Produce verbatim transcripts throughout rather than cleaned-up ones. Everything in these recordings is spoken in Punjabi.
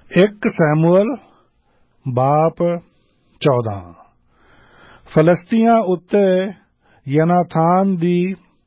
ਇੱਕ ਸੈਮੂਅਲ ਬਾਪ ਚੌਦਾਂ। ਫਲਸਤੀਆਂ ਉੱਤੇ ਯੋਨਾਥਾਨ ਦੀ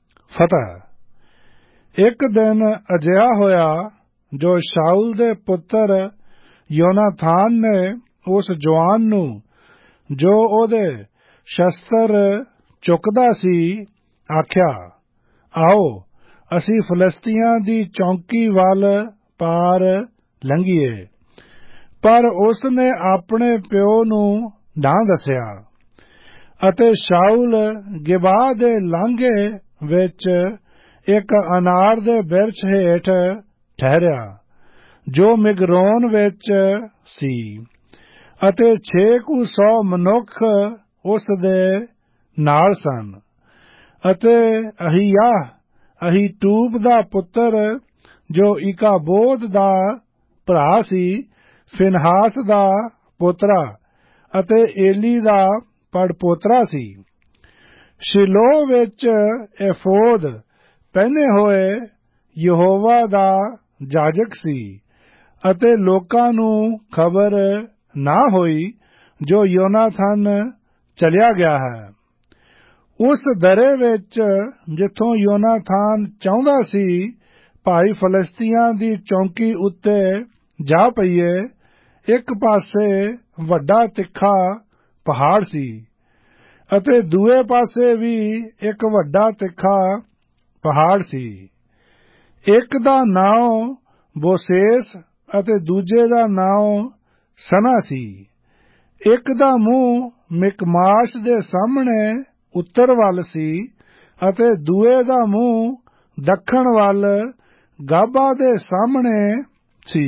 ਫਤਿਹ। ਇੱਕ ਦਿਨ ਅਜਿਹਾ ਹੋਇਆ ਜੋ ਸ਼ਾਊਲ ਦੇ ਪੁੱਤਰ ਯੋਨਾਥਾਨ ਨੇ ਉਸ ਜਵਾਨ ਨੂੰ ਜੋ ਉਹਦੇ ਸ਼ਸਤਰ ਚੁੱਕਦਾ ਸੀ ਆਖਿਆ, ਆਓ ਅਸੀਂ ਫਲਸਤੀਆਂ ਦੀ ਚੌਂਕੀ ਵੱਲ ਪਾਰ ਲੰਘੀਏ। ਪਰ ਉਸ ਨੇ ਆਪਣੇ ਪਿਓ ਨੂੰ ਨਾ ਦੱਸਿਆ ਅਤੇ ਸ਼ਾਊਲ ਗਿਬਾ ਦੇ ਲਾਂਘੇ ਵਿੱਚ ਇੱਕ ਅਨਾਰ ਦੇ ਬਿਰਛ ਹੇਠ ਠਹਿਰਿਆ ਜੋ ਮਿਗਰੋਨ ਵਿੱਚ ਸੀ, ਅਤੇ ਛੇ ਕੁ ਸੌ ਮਨੁੱਖ ਉਸ ਦੇ ਨਾਲ ਸਨ। ਅਤੇ ਅਹੀਯਾਹ ਅਹੀਟੂਬ ਦਾ ਪੁੱਤਰ ਜੋ ਇਕਾਬੋਦ ਦਾ ਭਰਾ ਸੀ, ਫਿਨਹਾਸ ਦਾ ਪੋਤਰਾ ਅਤੇ ਏਲੀ ਦਾ ਪੜਪੋਤਰਾ ਸੀ, ਸ਼ਿਲੋਹ ਵਿੱਚ ਏਫੋਦ ਪਹਿਨੇ ਹੋਏ ਯਹੋਵਾ ਦਾ ਜਾਜਕ ਸੀ। ਅਤੇ ਲੋਕਾਂ ਨੂੰ ਖਬਰ ਨਾ ਹੋਈ ਜੋ ਯੋਨਾਥਨ ਚਲਿਆ ਗਿਆ ਹੈ। ਉਸ ਦਰੇ ਵਿੱਚ ਜਿੱਥੋਂ ਯੋਨਾਥਾਨ ਚਾਹੁੰਦਾ ਸੀ ਭਾਈ ਫਲਸਤੀਆਂ ਦੀ ਚੌਂਕੀ ਉੱਤੇ ਜਾ ਪਈਏ, ਇੱਕ ਪਾਸੇ ਵੱਡਾ ਤਿੱਖਾ ਪਹਾੜ ਸੀ ਅਤੇ ਦੂਏ ਪਾਸੇ ਵੀ ਇੱਕ ਵੱਡਾ ਤਿੱਖਾ ਪਹਾੜ ਸੀ। ਇੱਕ ਦਾ ਨਾਮ ਬੋਸੇਸ ਅਤੇ ਦੂਜੇ ਦਾ ਨਾਮ ਸਨਾ ਸੀ। ਇੱਕ ਦਾ ਮੂੰਹ ਮਿਕਮਾਸ਼ ਦੇ ਸਾਹਮਣੇ ਉੱਤਰ ਵੱਲ ਸੀ ਅਤੇ ਦੂਏ ਦਾ ਮੂੰਹ ਦੱਖਣ ਵੱਲ ਗਾਬਾ ਦੇ ਸਾਹਮਣੇ ਸੀ।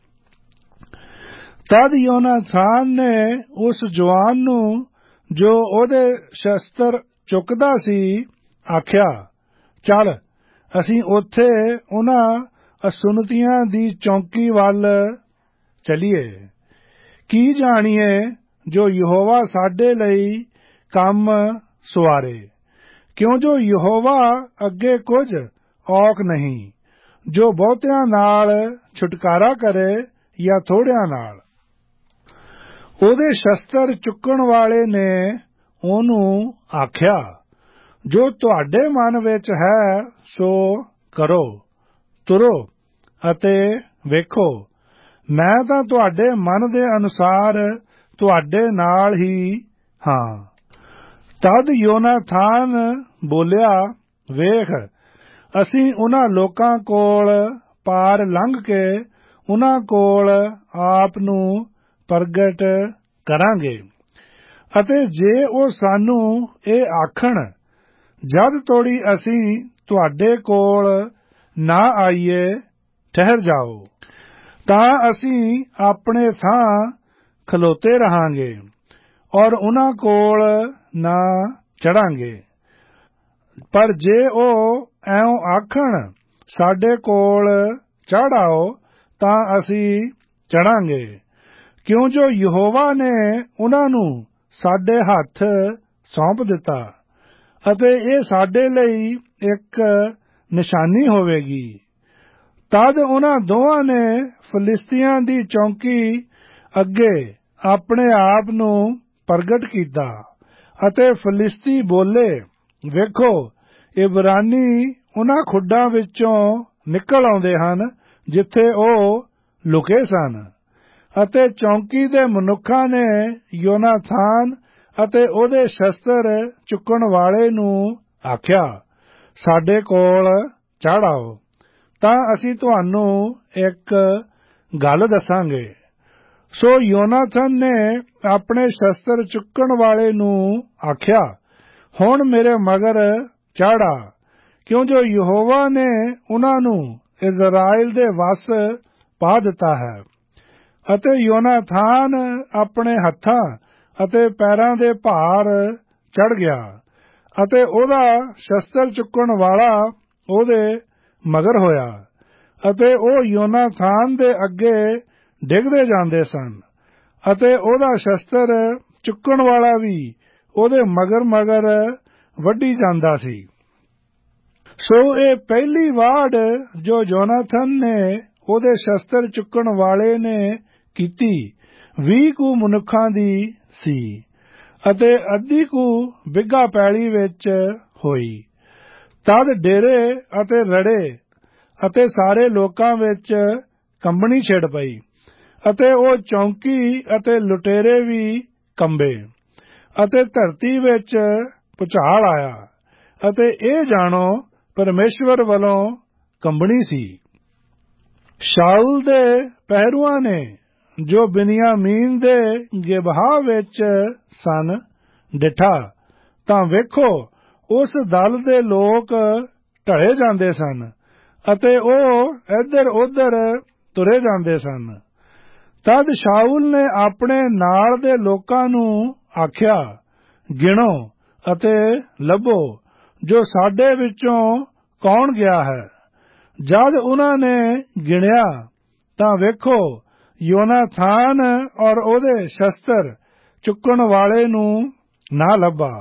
ਤਦ ਯੋਨਾਥਾਨ ਨੇ ਉਸ ਜਵਾਨ ਨੂੰ ਜੋ ਉਹਦੇ ਸ਼ਸਤਰ ਚੁੱਕਦਾ ਸੀ ਆਖਿਆ, ਚੱਲ ਅਸੀਂ ਉੱਥੇ ਉਹਨਾਂ ਅਸੁਨਤੀਆਂ ਦੀ ਚੌਂਕੀ ਵੱਲ ਚਲੀਏ। ਕੀ ਜਾਣੀਏ ਜੋ ਯਹੋਵਾ ਸਾਡੇ ਲਈ ਕੰਮ ਸੁਆਰੇ, ਕਿਉਂ ਜੋ ਯਹੋਵਾ ਅੱਗੇ ਕੁਝ ਔਖ ਨਹੀਂ, ਜੋ ਬਹੁਤਿਆਂ ਨਾਲ ਛੁਟਕਾਰਾ ਕਰੇ ਜਾਂ ਥੋੜਿਆਂ ਨਾਲ। ਉਹਦੇ ਸ਼ਸਤਰ ਚੁੱਕਣ ਵਾਲੇ ਨੇ ਉਹਨੂੰ ਆਖਿਆ, ਜੋ ਤੁਹਾਡੇ ਮਨ ਵਿੱਚ ਹੈ ਸੋ ਕਰੋ, ਤੁਰੋ ਅਤੇ ਵੇਖੋ, ਮੈਂ ਤਾਂ ਤੁਹਾਡੇ ਮਨ ਦੇ ਅਨੁਸਾਰ ਤੁਹਾਡੇ ਨਾਲ ਹੀ ਹਾਂ। ਤਦ ਯੋਨਾਥਾਨ ਬੋਲਿਆ, ਵੇਖ, ਅਸੀਂ ਉਹਨਾਂ ਲੋਕਾਂ ਕੋਲ ਪਾਰ ਲੰਘ ਕੇ ਉਹਨਾਂ ਕੋਲ ਆਪ ਨੂੰ ਪ੍ਰਗਟ ਕਰਾਂਗੇ, ਅਤੇ ਜੇ ਉਹ ਸਾਨੂੰ ਇਹ ਆਖਣ, ਜਦ ਤੋੜੀ ਅਸੀਂ ਤੁਹਾਡੇ ਕੋਲ ਨਾ ਆਈਏ, ਠਹਿਰ ਜਾਓ, ਤਾਂ ਅਸੀਂ ਆਪਣੇ ਥਾਂ ਖਲੋਤੇ ਰਹਾਂਗੇ ਔਰ ਉਹਨਾਂ ਕੋਲ ਨਾ ਚੜਾਂਗੇ। ਪਰ ਜੇ ਉਹ ਐਉਂ ਆਖਣ, ਸਾਡੇ ਕੋਲ ਚੜ੍ਹ ਆਓ, ਤਾਂ ਅਸੀਂ ਚੜਾਂਗੇ, ਕਿਉਂ ਜੋ ਯਹੋਵਾ ਨੇ ਉਹਨਾਂ ਨੂੰ ਸਾਡੇ ਹੱਥ ਸੌਂਪ ਦਿੱਤਾ, ਅਤੇ ਇਹ ਸਾਡੇ ਲਈ ਇੱਕ ਨਿਸ਼ਾਨੀ ਹੋਵੇਗੀ। ਤਦ ਉਹਨਾਂ ਦੋਵਾਂ ਨੇ ਫਲਿਸਤੀਆਂ ਦੀ ਚੌਂਕੀ ਅੱਗੇ ਆਪਣੇ ਆਪ ਨੂੰ ਪ੍ਰਗਟ ਕੀਤਾ, ਅਤੇ ਫਲਿਸਤੀ ਬੋਲੇ, ਵੇਖੋ, ਇਬਰਾਨੀ ਉਹਨਾਂ ਖੁੱਡਾਂ ਵਿੱਚੋਂ ਨਿਕਲ ਆਉਂਦੇ ਹਨ ਜਿੱਥੇ ਉਹ ਲੁਕੇ ਸਨ। ਅਤੇ ਚੌਂਕੀ ਦੇ ਮਨੁੱਖਾਂ ਨੇ ਯੋਨਾਥਾਨ ਅਤੇ ਉਹਦੇ ਸ਼ਸਤਰ ਚੁੱਕਣ ਵਾਲੇ ਨੂੰ ਆਖਿਆ, ਸਾਡੇ ਕੋਲ ਚੜ੍ਹ ਆਓ, ਤਾਂ ਅਸੀਂ ਤੁਹਾਨੂੰ ਇੱਕ ਗੱਲ ਦੱਸਾਂਗੇ। ਸੋ ਯੋਨਾਥਨ ਨੇ ਆਪਣੇ ਸ਼ਸਤਰ ਚੁੱਕਣ ਵਾਲੇ ਨੂੰ ਆਖਿਆ, ਹੁਣ ਮੇਰੇ ਮਗਰ ਚੜ੍ਹ ਆ, ਕਿਉਂ ਜੋ ਯਹੋਵਾ ਨੇ ਉਹਨਾਂ ਨੂੰ ਇਜ਼ਰਾਇਲ ਦੇ ਵੱਸ ਪਾ ਦਿੱਤਾ ਹੈ। ਅਤੇ ਯੋਨਾਥਾਨ ਆਪਣੇ ਹੱਥਾਂ ਅਤੇ ਪੈਰਾਂ ਦੇ ਭਾਰ ਚੜ੍ਹ ਗਿਆ, ਅਤੇ ਉਹਦਾ ਸ਼ਸਤਰ ਚੁੱਕਣ ਵਾਲਾ ਉਹਦੇ ਮਗਰ ਹੋਇਆ, ਅਤੇ ਉਹ ਯੋਨਾਥਾਨ ਦੇ ਅੱਗੇ ਡਿੱਗਦੇ ਜਾਂਦੇ ਸਨ, ਅਤੇ ਉਹਦਾ ਸ਼ਸਤਰ ਚੁੱਕਣ ਵਾਲਾ ਵੀ ਉਹਦੇ ਮਗਰ ਮਗਰ ਵੱਢੀ ਜਾਂਦਾ ਸੀ। ਸੋ ਇਹ ਪਹਿਲੀ ਵਾਰ ਜੋ ਯੋਨਾਥਨ ਨੇ ਉਹਦੇ ਸ਼ਸਤਰ ਚੁੱਕਣ ਵਾਲੇ ਨੇ ਕੀਤੀ ਵੀਹ ਕੁ ਮਨੁੱਖਾਂ ਦੀ ਸੀ ਅਤੇ ਅੱਧੀ ਕੁ ਬਿੱਘਾ ਪੈਲੀ ਵਿੱਚ ਹੋਈ। ਤਦ ਡੇਰੇ ਅਤੇ ਰੜੇ ਅਤੇ ਸਾਰੇ ਲੋਕਾਂ ਵਿੱਚ ਕੰਬਣੀ ਛਿੜ ਪਈ ਅਤੇ ਉਹ ਚੌਂਕੀ ਅਤੇ ਲੁਟੇਰੇ ਵੀ ਕੰਬੇ ਅਤੇ ਧਰਤੀ ਵਿੱਚ ਭੁਚਾਲ ਆਇਆ ਅਤੇ ਇਹ ਜਾਣੋ ਪਰਮੇਸ਼ਵਰ ਵੱਲੋਂ ਕੰਬਣੀ ਸੀ। ਸ਼ਾਊਲ ਦੇ ਪਹਿਰੂਆਂ ਨੇ ਜੋ ਬਿਨਯਾਮੀਨ ਦੇ ਗਿਬਹਾ ਵਿੱਚ ਸਨ ਡਿਠਾ ਤਾਂ ਵੇਖੋ ਉਸ ਦਲ ਦੇ ਲੋਕ ਢਲੇ ਜਾਂਦੇ ਸਨ ਅਤੇ ਉਹ ਇੱਧਰ ਉੱਧਰ ਤੁਰੇ ਜਾਂਦੇ ਸਨ। ਤਦ ਸ਼ਾਊਲ ਨੇ ਆਪਣੇ ਨਾਲ ਦੇ ਲੋਕਾਂ ਨੂੰ ਆਖਿਆ, ਗਿਣੋ ਅਤੇ ਲੱਭੋ ਜੋ ਸਾਡੇ ਵਿੱਚੋਂ ਕੌਣ ਗਿਆ ਹੈ। ਜਦ ਉਹਨਾਂ ਨੇ ਗਿਣਿਆ ਤਾਂ ਵੇਖੋ ਯੋਨਾਥਾਨ ਔਰ ਉਹਦੇ ਸ਼ਸਤਰ ਚੁੱਕਣ ਵਾਲੇ ਨੂੰ ਨਾ ਲੱਭਾ।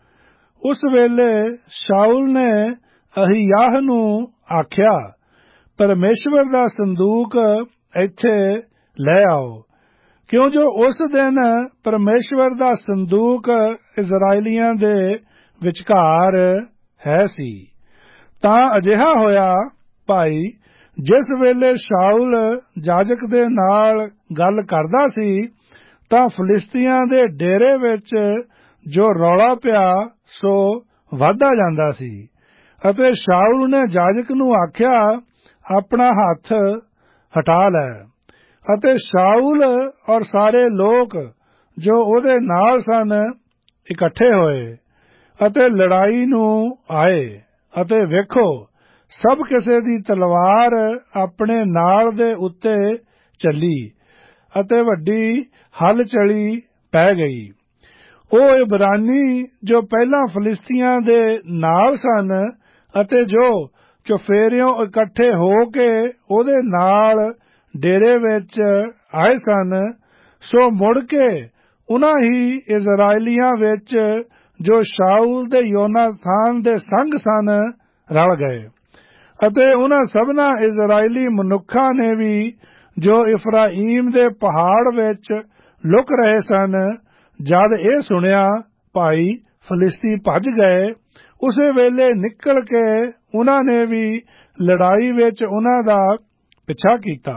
ਉਸ ਵੇਲੇ ਸ਼ਾਊਲ ਨੇ ਅਹੀਯਾਹ ਨੂੰ ਆਖਿਆ, ਪਰਮੇਸ਼ਵਰ ਦਾ ਸੰਦੂਕ ਇੱਥੇ ਲੈ ਆਓ, ਕਿਉਂ ਜੋ ਉਸ ਦਿਨ ਪਰਮੇਸ਼ਵਰ ਦਾ ਸੰਦੂਕ ਇਜ਼ਰਾਈਲੀਆਂ ਦੇ ਵਿਚਕਾਰ ਹੈ ਸੀ। ਤਾਂ ਅਜਿਹਾ ਹੋਇਆ ਭਾਈ, ਜਿਸ ਵੇਲੇ ਸ਼ਾਊਲ ਜਾਜਕ ਦੇ ਨਾਲ ਗੱਲ ਕਰਦਾ ਸੀ ਤਾਂ ਫਲਿਸਤੀਆਂ ਦੇ ਡੇਰੇ ਵਿੱਚ ਜੋ ਰੌਲਾ ਪਿਆ ਸੋ ਵਧਦਾ ਜਾਂਦਾ ਸੀ ਅਤੇ ਸ਼ਾਊਲ ਨੇ ਜਾਜਕ ਨੂੰ ਆਖਿਆ, ਆਪਣਾ ਹੱਥ ਹਟਾ ਲੈ। ਅਤੇ ਸ਼ਾਊਲ ਔਰ ਸਾਰੇ ਲੋਕ ਜੋ ਉਹਦੇ ਨਾਲ ਸਨ ਇਕੱਠੇ ਹੋਏ ਅਤੇ ਲੜਾਈ ਨੂੰ ਆਏ ਅਤੇ ਵੇਖੋ ਸਭ ਕਿਸੇ ਦੀ ਤਲਵਾਰ ਆਪਣੇ ਨਾਲ ਦੇ ਉੱਤੇ ਚੱਲੀ ਅਤੇ ਵੱਡੀ ਹਲਚਲੀ ਪੈ ਗਈ। ਉਹ ਇਬਰਾਨੀ ਜੋ ਪਹਿਲਾਂ ਫਲਿਸਤੀਆਂ ਦੇ ਨਾਲ ਸਨ ਅਤੇ ਜੋ ਚੁਫੇਰਿਓਂ ਇਕੱਠੇ ਹੋ ਕੇ ਉਹਦੇ ਨਾਲ ਡੇਰੇ ਵਿੱਚ ਆਏ ਸਨ, ਸੋ ਮੁੜ ਕੇ ਉਨ੍ਹਾਂ ਹੀ ਇਜ਼ਰਾਈਲੀਆਂ ਵਿੱਚ ਜੋ ਸ਼ਾਊਲ ਦੇ ਯੋਨਾਥਾਨ ਦੇ ਸੰਗ ਸਨ ਰਲ ਗਏ ਅਤੇ ਉਨ੍ਹਾਂ ਸਭਨਾਂ ਇਜ਼ਰਾਈਲੀ ਮਨੁੱਖਾਂ ਨੇ ਵੀ ਜੋ ਇਫਰਾਈਮ ਦੇ ਪਹਾੜ ਵਿੱਚ ਲੁਕ ਰਹੇ ਸਨ, ਜਦ ਇਹ ਸੁਣਿਆ ਭਾਈ ਫਲਿਸਤੀ ਭੱਜ ਗਏ, ਉਸੇ ਵੇਲੇ ਨਿਕਲ ਕੇ ਉਨ੍ਹਾਂ ਨੇ ਵੀ ਲੜਾਈ ਵਿੱਚ ਉਨ੍ਹਾਂ ਦਾ ਪਿੱਛਾ ਕੀਤਾ।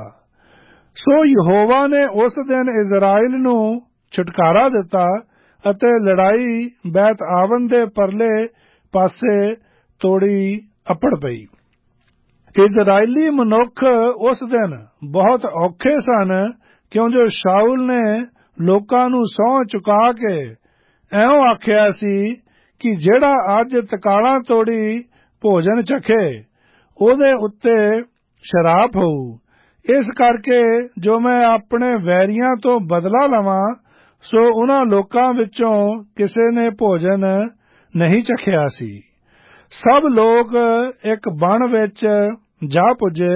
ਸੋ ਯਹੋਵਾ ਨੇ ਉਸ ਦਿਨ ਇਜ਼ਰਾਈਲ ਨੂੰ ਛੁਟਕਾਰਾ ਦਿੱਤਾ ਅਤੇ ਲੜਾਈ ਬੈਤ ਆਵਨ ਦੇ ਪਰਲੇ ਪਾਸੇ ਤੋੜੀ ਅੱਪੜ ਪਈ। ਇਜ਼ਰਾਈਲੀ ਮਨੁੱਖ ਉਸ ਦਿਨ ਬਹੁਤ ਔਖੇ ਸਨ, ਕਿਉਂ ਜੋ ਸ਼ਾਊਲ ਨੇ ਲੋਕਾਂ ਨੂੰ ਸਹੁੰ ਚੁਕਾ ਕੇ ਐਉਂ ਆਖਿਆ ਸੀ ਕਿ ਜਿਹੜਾ ਅੱਜ ਤਕਾਲਾਂ ਤੋੜੀ ਭੋਜਨ ਚਖੇ ਉਹਦੇ ਉੱਤੇ ਸ਼ਰਾਪ ਹੋਊ। ਇਸ ਕਰਕੇ ਜੋ ਮੈਂ ਆਪਣੇ ਵੈਰੀਆਂ ਤੋਂ ਬਦਲਾ ਲਵਾਂ, ਸੋ ਉਨ੍ਹਾਂ ਲੋਕਾਂ ਵਿੱਚੋਂ ਕਿਸੇ ਨੇ ਭੋਜਨ ਨਹੀਂ ਚਖਿਆ ਸੀ। ਸਭ ਲੋਕ ਇੱਕ ਬਣ ਵਿੱਚ ਜਾ ਪੁੱਜੇ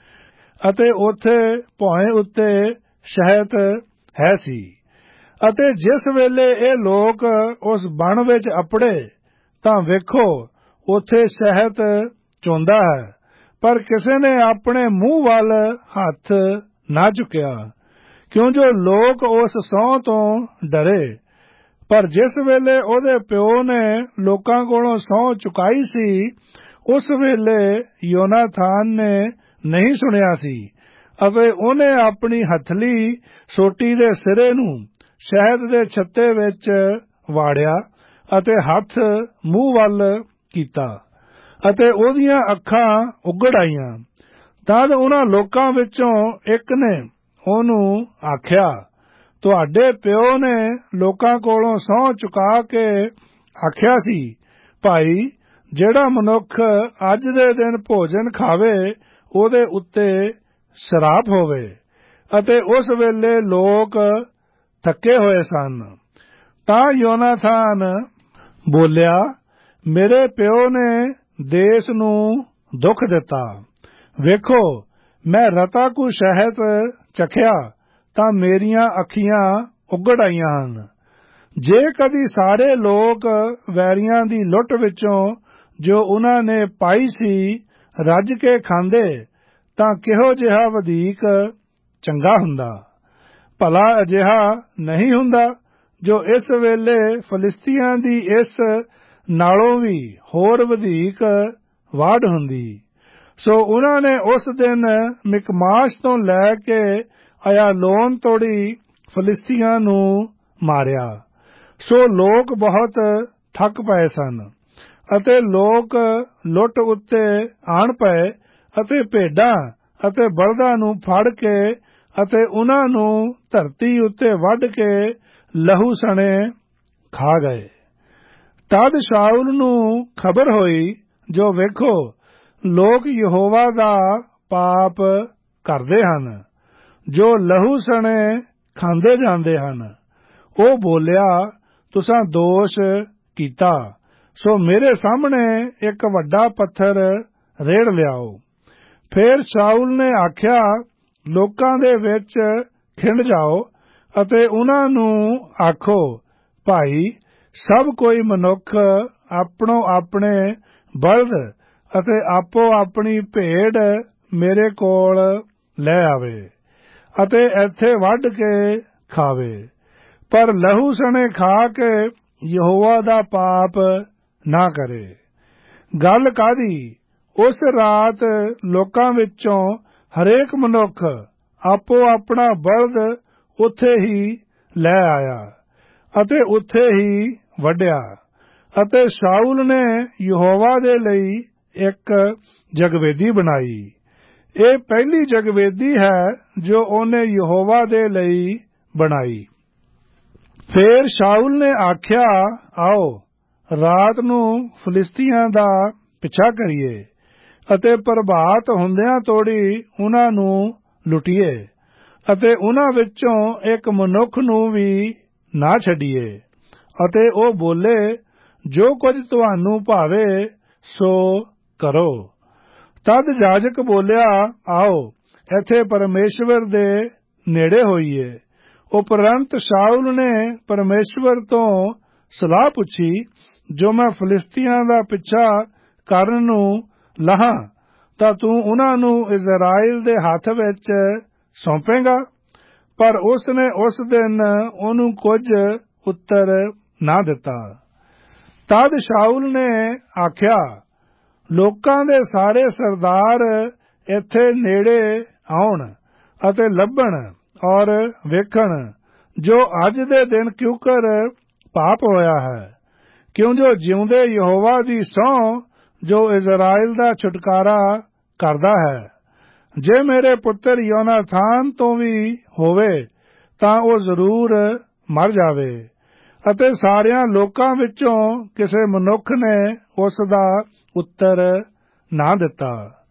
ਅਤੇ ਉੱਥੇ ਭੋਏ ਉੱਤੇ ਸ਼ਹਿਦ ਹੈ ਸੀ ਅਤੇ ਜਿਸ ਵੇਲੇ ਇਹ ਲੋਕ ਉਸ ਬਣ ਵਿੱਚ ਅੱਪੜੇ ਤਾਂ ਵੇਖੋ ਉੱਥੇ ਸ਼ਹਿਦ ਚੋਂਦਾ ਹੈ, ਪਰ ਕਿਸੇ ਨੇ ਆਪਣੇ ਮੂੰਹ ਵੱਲ ਹੱਥ ਨਾ ਚੁੱਕਿਆ, ਕਿਉਂ ਜੋ ਲੋਕ ਉਸ ਸਹੁੰ ਤੋਂ ਡਰੇ। ਪਰ ਜਿਸ ਵੇਲੇ ਉਹਦੇ ਪਿਓ ਨੇ ਲੋਕਾਂ ਕੋਲੋਂ ਸਹੁੰ ਚੁਕਾਈ ਸੀ, ਉਸ ਵੇਲੇ ਯੋਨਾਥਾਨ ਨੇ ਨਹੀਂ ਸੁਣਿਆ ਸੀ ਅਤੇ ਉਹਨੇ ਆਪਣੀ ਹਥਲੀ ਸੋਟੀ ਦੇ ਸਿਰੇ ਨੂੰ ਸ਼ਹਿਦ ਦੇ ਛੱਤੇ ਵਿੱਚ ਵਾੜਿਆ ਅਤੇ ਹੱਥ ਮੂੰਹ ਵੱਲ ਕੀਤਾ ਅਤੇ ਉਹਦੀਆਂ ਅੱਖਾਂ ਉਘੜ ਆਈਆਂ। ਤਦ ਉਹਨਾਂ ਲੋਕਾਂ ਵਿੱਚੋਂ ਇੱਕ ਨੇ ਉਹਨੂੰ ਆਖਿਆ, ਤੁਹਾਡੇ ਪਿਓ ਨੇ ਲੋਕਾਂ ਕੋਲੋਂ ਸਹੁੰ ਚੁਕਾ ਕੇ ਆਖਿਆ ਸੀ, ਭਾਈ ਜਿਹੜਾ ਮਨੁੱਖ ਅੱਜ ਦੇ ਦਿਨ ਭੋਜਨ ਖਾਵੇ ਉਹਦੇ ਉੱਤੇ ਸ਼ਰਾਪ ਹੋਵੇ। ਅਤੇ ਉਸ ਵੇਲੇ ਲੋਕ ਥੱਕੇ ਹੋਏ ਸਨ। ਤਾਂ ਯੋਨਾਥਾਨ ਬੋਲਿਆ, ਮੇਰੇ ਪਿਓ ਨੇ ਦੇਸ਼ ਨੂੰ ਦੁੱਖ ਦਿੱਤਾ। ਵੇਖੋ ਮੈਂ ਰਤਾ ਕੁ ਸ਼ਹਿਦ ਚਖਿਆ ਤਾਂ ਮੇਰੀਆਂ ਅੱਖੀਆਂ ਉਘੜ ਆਈਆਂ ਹਨ। ਜੇ ਕਦੀ ਸਾਰੇ ਲੋਕ ਵੈਰੀਆਂ ਦੀ ਲੁੱਟ ਵਿੱਚੋਂ ਜੋ ਉਨ੍ਹਾਂ ਨੇ ਪਾਈ ਸੀ ਰੱਜ ਕੇ ਖਾਂਦੇ ਤਾਂ ਕਿਹੋ ਜਿਹਾ ਵਧੀਕ ਚੰਗਾ ਹੁੰਦਾ। ਭਲਾ ਅਜਿਹਾ ਨਹੀਂ ਹੁੰਦਾ ਜੋ ਇਸ ਵੇਲੇ ਫਲਿਸਤੀਆਂ ਦੀ ਇਸ ਨਾਲੋਂ ਵੀ ਹੋਰ ਵਧੇਕ ਵਾਢ ਹੁੰਦੀ। ਸੋ ਉਹਨਾਂ ਨੇ ਉਸ ਦਿਨ ਮਿਕਮਾਸ਼ ਤੋਂ ਲੈ ਕੇ ਅਯਾਲੋਨ ਤੋੜੀ ਫਲਿਸਤੀਆਂ ਨੂੰ ਮਾਰਿਆ। ਸੋ ਲੋਕ ਬਹੁਤ ਥੱਕ ਪਏ ਸਨ ਅਤੇ ਲੋਕ ਲੁੱਟ ਉੱਤੇ ਆਣ ਪਏ ਅਤੇ ਭੇਡਾਂ ਅਤੇ ਬਲਦਾਂ ਨੂੰ ਫੜ ਕੇ ਅਤੇ ਉਹਨਾਂ ਨੂੰ ਧਰਤੀ ਉੱਤੇ ਵੱਢ ਕੇ ਲਹੂ ਸਣੇ ਖਾ ਗਏ। ਤਦ ਸ਼ਾਊਲ ਨੂੰ ਖਬਰ ਹੋਈ, ਜੋ ਵੇਖੋ ਲੋਕ ਯਹੋਵਾ ਦਾ ਪਾਪ ਕਰਦੇ ਹਨ, ਜੋ ਲਹੂ ਸਣੇ ਖਾਂਦੇ ਜਾਂਦੇ ਹਨ। ਉਹ ਬੋਲਿਆ, ਤੁਸਾਂ ਦੋਸ਼ ਕੀਤਾ, ਸੋ ਮੇਰੇ ਸਾਹਮਣੇ ਇੱਕ ਵੱਡਾ ਪੱਥਰ ਰੇੜ ਲਿਆਓ। ਫਿਰ ਸ਼ਾਊਲ ਨੇ ਆਖਿਆ, ਲੋਕਾਂ ਦੇ ਵਿੱਚ ਖਿੰਡ ਜਾਓ ਅਤੇ ਉਹਨਾਂ ਨੂੰ ਆਖੋ, ਭਾਈ ਸਭ ਕੋਈ ਮਨੁੱਖ ਆਪਣੋ ਆਪਣੇ ਬਲਦ ਅਤੇ ਆਪੋ ਆਪਣੀ ਭੇਡ ਮੇਰੇ ਕੋਲ ਲੈ ਆਵੇ ਅਤੇ ਇੱਥੇ ਵੱਢ ਕੇ ਖਾਵੇ, ਪਰ ਲਹੂ ਸਣੇ ਖਾ ਕੇ ਯਹੋਵਾ ਦਾ ਪਾਪ ਨਾ ਕਰੇ। ਗੱਲ ਕਾਹਦੀ? ਉਸ ਰਾਤ ਲੋਕਾਂ ਵਿੱਚੋਂ ਹਰੇਕ ਮਨੁੱਖ ਆਪੋ ਆਪਣਾ ਬਲਦ ਉੱਥੇ ਹੀ ਲੈ ਆਇਆ ਅਤੇ ਉੱਥੇ ਹੀ ਵੱਢਿਆ। ਅਤੇ ਸ਼ਾਊਲ ਨੇ ਯਹੋਵਾ ਦੇ ਲਈ ਇੱਕ ਜਗਵੇਦੀ ਬਣਾਈ। ਇਹ ਪਹਿਲੀ ਜਗਵੇਦੀ ਹੈ ਜੋ ਉਹਨੇ ਯਹੋਵਾ ਦੇ ਲਈ ਬਣਾਈ। ਫਿਰ ਸ਼ਾਊਲ ਨੇ ਆਖਿਆ, ਆਓ ਰਾਤ ਨੂੰ ਫਲਿਸਤੀਆਂ ਦਾ ਪਿੱਛਾ ਕਰੀਏ ਅਤੇ ਪ੍ਰਭਾਤ ਹੁੰਦਿਆਂ ਤੋੜੀ ਉਹਨਾਂ ਨੂੰ ਲੁੱਟੀਏ ਅਤੇ ਉਹਨਾਂ ਵਿੱਚੋਂ ਇੱਕ ਮਨੁੱਖ ਨੂੰ ਵੀ ਨਾ ਛੱਡੀਏ। ਅਤੇ ਉਹ ਬੋਲੇ, ਜੋ ਕੁਝ ਤੁਹਾਨੂੰ ਭਾਵੇ ਸੋ ਕਰੋ। ਤਦ ਜਾਜਕ ਬੋਲਿਆ, ਆਓ ਇੱਥੇ ਪਰਮੇਸ਼ਵਰ ਦੇ ਨੇੜੇ ਹੋਈਏ। ਉਪਰੰਤ ਸ਼ਾਊਲ ਨੇ ਪਰਮੇਸ਼ਵਰ ਤੋਂ ਸਲਾਹ ਪੁੱਛੀ, ਜੋ ਮੈਂ ਫਲਿਸਤੀਆਂ ਦਾ ਪਿੱਛਾ ਕਰਨ ਨੂੰ ਲਾਹਾਂ ਤਾਂ ਤੂੰ ਉਹਨਾਂ ਨੂੰ ਇਜ਼ਰਾਈਲ ਦੇ ਹੱਥ ਵਿੱਚ ਸੌਂਪੇਗਾ? ਪਰ ਉਸ ਨੇ ਉਸ ਦਿਨ ਉਹਨੂੰ ਕੁਝ ਉੱਤਰ ਨਾ ਦਿੱਤਾ। ਤਦ ਸ਼ਾਊਲ ਨੇ ਆਖਿਆ, ਲੋਕਾਂ ਦੇ ਸਾਰੇ ਸਰਦਾਰ ਇੱਥੇ ਨੇੜੇ ਆਉਣ ਅਤੇ ਲੱਭਣ ਔਰ ਵੇਖਣ ਜੋ ਅੱਜ ਦੇ ਦਿਨ ਕਿਉਕਰ ਪਾਪ ਹੋਇਆ ਹੈ, ਕਿਉਂ ਜੋ ਜਿਉਂਦੇ ਯਹੋਵਾ ਦੀ ਸਹੁੰ ਜੋ ਇਜ਼ਰਾਈਲ ਦਾ ਛੁਟਕਾਰਾ ਕਰਦਾ ਹੈ। ਜੇ ਮੇਰੇ ਪੁੱਤਰ ਯੋਨਾਥਾਨ ਤੋਂ ਵੀ ਹੋਵੇ ਤਾਂ ਉਹ ਜ਼ਰੂਰ ਮਰ ਜਾਵੇ। ਅਤੇ ਸਾਰਿਆਂ ਲੋਕਾਂ ਵਿੱਚੋਂ ਕਿਸੇ ਮਨੁੱਖ ਨੇ ਉਸ ਦਾ ਉੱਤਰ ਨਾ ਦਿੱਤਾ।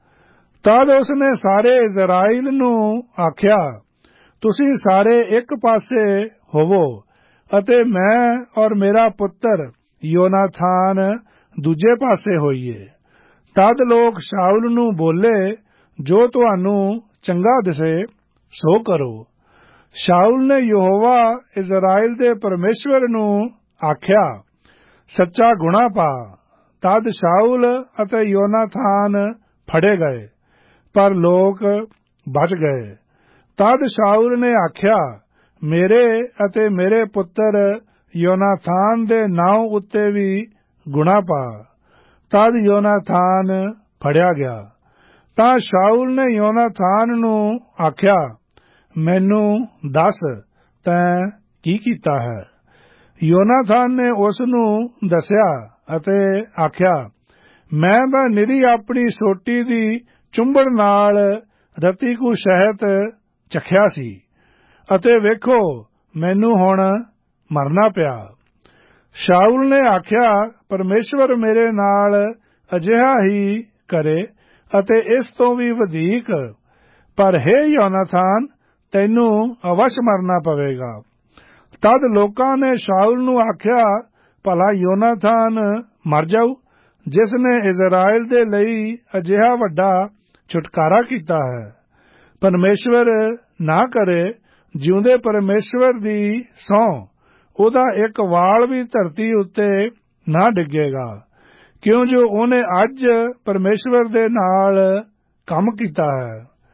ਤਦ ਉਸ ਨੇ ਸਾਰੇ ਇਜ਼ਰਾਈਲ ਨੂੰ ਆਖਿਆ, ਤੁਸੀਂ ਸਾਰੇ ਇੱਕ ਪਾਸੇ ਹੋਵੋ ਅਤੇ ਮੈਂ ਔਰ ਮੇਰਾ ਪੁੱਤਰ ਯੋਨਾਥਾਨ ਦੂਜੇ ਪਾਸੇ ਹੋਈਏ। ਤਦ ਲੋਕ ਸ਼ਾਊਲ ਨੂੰ ਬੋਲੇ, ਜੋ ਤੁਹਾਨੂੰ ਚੰਗਾ ਦਿਸੇ ਸੋ ਕਰੋ। ਸ਼ਾਊਲ ਨੇ ਯਹੋਵਾ ਇਜ਼ਰਾਈਲ ਦੇ ਪਰਮੇਸ਼ਵਰ ਨੂੰ ਆਖਿਆ, ਸੱਚਾ ਗੁਣਾ ਪਾ। ਤਦ ਸ਼ਾਊਲ ਅਤੇ ਯੋਨਾਥਾਨ ਫੜੇ ਗਏ, ਪਰ ਲੋਕ ਬਚ ਗਏ। ਤਦ ਸ਼ਾਊਲ ਨੇ ਆਖਿਆ, ਮੇਰੇ ਅਤੇ ਮੇਰੇ ਪੁੱਤਰ ਯੋਨਾਥਾਨ ਦੇ ਨਾਂ ਉੱਤੇ ਵੀ ਗੁਣਾ ਪਾ। ਤਦ ਯੋਨਾਥਾਨ ਫੜਿਆ ਗਿਆ। ਤਾਂ ਸ਼ਾਊਲ ਨੇ ਯੋਨਾਥਾਨ ਨੂੰ ਆਖਿਆ, ਮੈਨੂੰ ਦੱਸ ਤੈਂ ਕੀ ਕੀਤਾ ਹੈ? ਯੋਨਾਥਾਨ ਨੇ ਉਸ ਨੂੰ ਦੱਸਿਆ ਅਤੇ ਆਖਿਆ, ਮੈਂ ਤਾਂ ਨਿਰੀ ਆਪਣੀ ਸੋਟੀ ਦੀ ਚੁੰਬੜ ਨਾਲ ਰਤੀ ਕੁ ਸ਼ਹਿਤ ਚਖਿਆ ਸੀ ਅਤੇ ਵੇਖੋ ਮੈਨੂੰ ਹੁਣ ਮਰਨਾ ਪਿਆ। ਸ਼ਾਊਲ ਨੇ ਆਖਿਆ, ਪਰਮੇਸ਼ਵਰ ਮੇਰੇ ਨਾਲ ਅਜਿਹਾ ਹੀ ਕਰੇ ਅਤੇ ਇਸ ਤੋਂ ਵੀ ਵਧੇਕ, ਪਰ ਹੇ ਯੋਨਾਥਾਨ ਤੈਨੂੰ ਅਵਸ਼ ਮਰਨਾ ਪਵੇਗਾ। ਤਦ ਲੋਕਾਂ ਨੇ ਸ਼ਾਊਲ ਨੂੰ ਆਖਿਆ, ਭਲਾ ਯੋਨਾਥਾਨ ਮਰ ਜਾਊ, ਜਿਸ ਨੇ ਇਜ਼ਰਾਈਲ ਦੇ ਲਈ ਅਜਿਹਾ ਵੱਡਾ ਛੁਟਕਾਰਾ ਕੀਤਾ ਹੈ। ਪਰਮੇਸ਼ਵਰ ਨਾ ਕਰੇ, ਜਿਉਂਦੇ ਪਰਮੇਸ਼ਵਰ ਦੀ ਸਹੁੰ, ਉਹਦਾ ਇੱਕ ਵਾਲ ਵੀ ਧਰਤੀ ਉੱਤੇ ਨਾ ਡਿੱਗੇਗਾ, ਕਿਉਂ ਜੋ ਉਹਨੇ ਅੱਜ ਪਰਮੇਸ਼ਵਰ ਦੇ ਨਾਲ ਕੰਮ ਕੀਤਾ ਹੈ।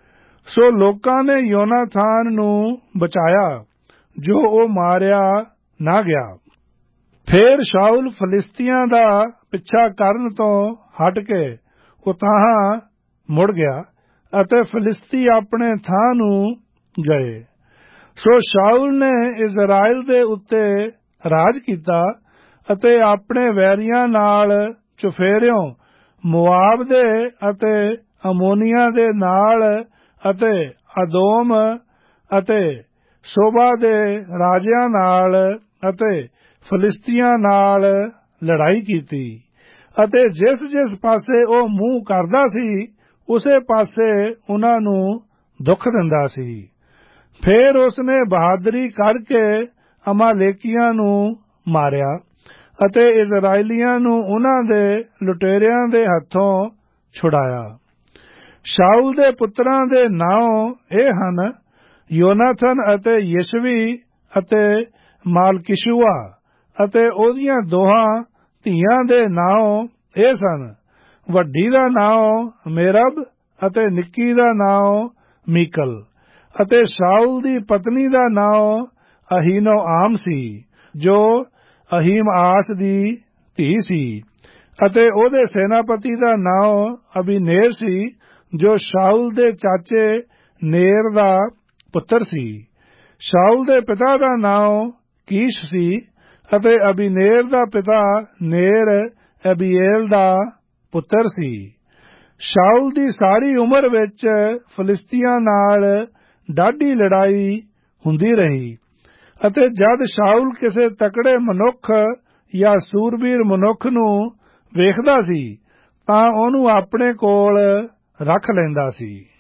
ਸੋ ਲੋਕਾਂ ਨੇ ਯੋਨਾਥਾਨ ਨੂੰ ਬਚਾਇਆ, ਜੋ ਉਹ ਮਾਰਿਆ ਨਾ ਗਿਆ। ਫੇਰ ਸ਼ਾਉਲ ਫਲਿਸਤੀਆਂ ਦਾ ਪਿੱਛਾ ਕਰਨ ਤੋਂ ਹਟ ਕੇ ਉਤਾਂਹ ਮੁੜ ਗਿਆ ਅਤੇ ਫਲਿਸਤੀ ਆਪਣੇ ਥਾਂ ਨੂੰ ਗਏ। ਸੋ ਸ਼ਾਉਲ ਨੇ ਇਜ਼ਰਾਇਲ ਦੇ ਉੱਤੇ ਰਾਜ ਕੀਤਾ ਅਤੇ ਆਪਣੇ ਵੈਰੀਆਂ ਨਾਲ ਚੁਫੇਰਿਓਂ ਮੁਆਬ ਦੇ ਅਤੇ ਅਮੋਨੀਆਂ ਦੇ ਨਾਲ ਅਤੇ ਅਦੋਮ ਅਤੇ ਸੋਬਾ ਦੇ ਰਾਜਿਆਂ ਨਾਲ ਅਤੇ ਫਲਿਸਤੀਆਂ ਨਾਲ ਲੜਾਈ ਕੀਤੀ ਅਤੇ ਜਿਸ ਜਿਸ ਪਾਸੇ ਉਹ ਮੂੰਹ ਕਰਦਾ ਸੀ ਉਸੇ ਪਾਸੇ ਉਹਨਾਂ ਨੂੰ ਦੁੱਖ ਦਿੰਦਾ ਸੀ। ਫਿਰ ਉਸਨੇ ਬਹਾਦਰੀ ਕਰਕੇ ਅਮਾਲੇਕੀਆਂ ਨੂੰ ਮਾਰਿਆ ਅਤੇ ਇਜ਼ਰਾਈਲੀਆਂ ਨੂੰ ਉਹਨਾਂ ਦੇ ਲੁਟੇਰਿਆਂ ਦੇ ਹੱਥੋਂ ਛੁਡਾਇਆ। ਸ਼ਾਉਲ ਦੇ ਪੁੱਤਰਾਂ ਦੇ ਨਾਂ ਇਹ ਹਨ, ਯੋਨਾਥਨ ਅਤੇ ਯਿਸ਼ਵੀ ਅਤੇ ਮਾਲਕਿਸ਼ੂਆ, ਅਤੇ ਉਹਦੀਆਂ ਦੋਹਾਂ ਧੀਆਂ ਦੇ ਨਾਂ ਇਹ ਸਨ, ਵੱਡੀ ਦਾ ਨਾਂ ਮੇਰਬ ਅਤੇ ਨਿੱਕੀ ਦਾ ਨਾਂ ਮੀਕਲ, ਅਤੇ ਸ਼ਾਉਲ ਦੀ ਪਤਨੀ ਦਾ ਨਾਂ ਅਹੀਨੋਆਮ ਸੀ, ਜੋ ਅਹੀਮਆਸ ਦੀ ਧੀ ਸੀ, ਅਤੇ ਉਹਦੇ ਸੈਨਾਪਤੀ ਦਾ ਨਾਂ ਅਬੀਨੇਰ ਸੀ, ਜੋ ਸ਼ਾਉਲ ਦੇ ਚਾਚੇ ਨੇਰ ਦਾ ਪੁੱਤਰ ਸੀ। ਸ਼ਾਉਲ ਦੇ ਪਿਤਾ ਦਾ ਨਾਂ ਕੀਸ਼ ਸੀ ਅਤੇ ਅਬੀਨੇਰ ਦਾ ਪਿਤਾ ਨੇਰ ਅਬੀਏਲ ਦਾ ਪੁੱਤਰ ਸੀ। ਸ਼ਾਉਲ ਦੀ ਸਾਰੀ ਉਮਰ ਵਿੱਚ ਫਲਿਸਤੀਆਂ ਨਾਲ ਡਾਢੀ ਲੜਾਈ ਹੁੰਦੀ ਰਹੀ ਅਤੇ ਜਦ ਸ਼ਾਉਲ ਕਿਸੇ ਤਕੜੇ ਮਨੁੱਖ ਜਾਂ ਸੂਰਬੀਰ ਮਨੁੱਖ ਨੂੰ ਵੇਖਦਾ ਸੀ ਤਾਂ ਉਹਨੂੰ ਆਪਣੇ ਕੋਲ ਰੱਖ ਲੈਂਦਾ ਸੀ।